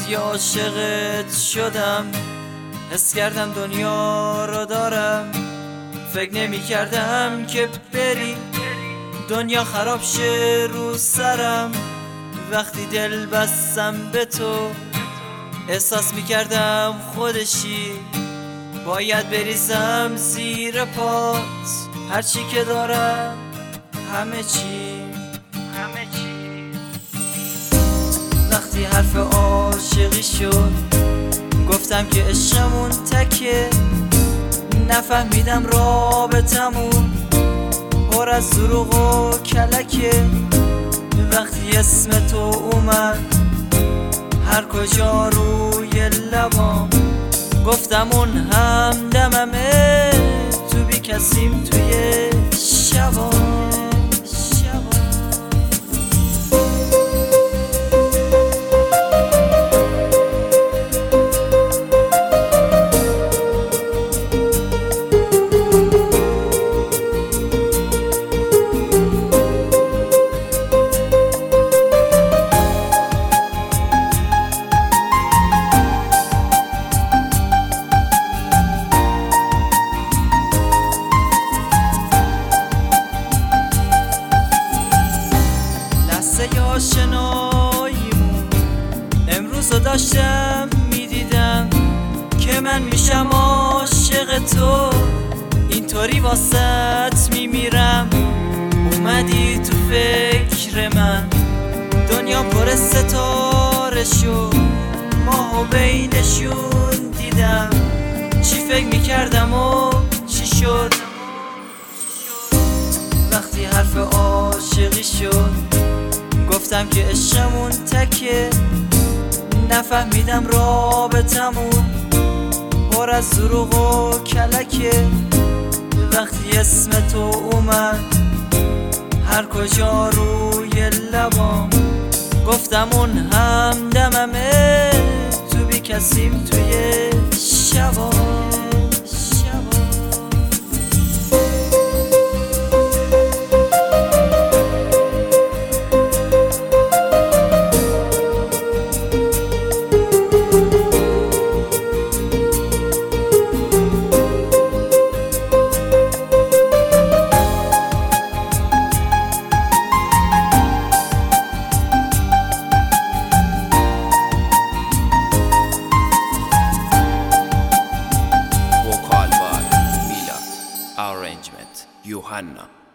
وقتی عاشقت شدم حس کردم دنیا رو دارم. فکر نمی کردم که بری دنیا خراب شه رو سرم. وقتی دل بستم به تو احساس می کردم خودشی. باید بریزم زیر پات هرچی که دارم، همه چی. وقتی حرف عاشقی شد گفتم که عشقمون تکه. نفهمیدم رابطمون پر از دروغ و کلکه. وقتی اسم تو اومد هر کجا روی لبام گفتم اون همدممه. تو بی کسیم توی شبا. آشناییمون امروز رو داشتم میدیدم که من میشم عاشق تو. اینطوری واسط میمیرم. اومدی تو فکر من دنیا پر ستاره شد. ماهو بینشون دیدم. چی فکر میکردم و چی شد. وقتی حرف عاشقی شد گفتم که عشقمون تکه. نفهمیدم رابطمون پر از دروغ و کلکه. وقتی اسم تو اومد هر کجا روی لبام گفتم اون همدممه. تو بی کسیم توی شبا. Arrangement Johanna.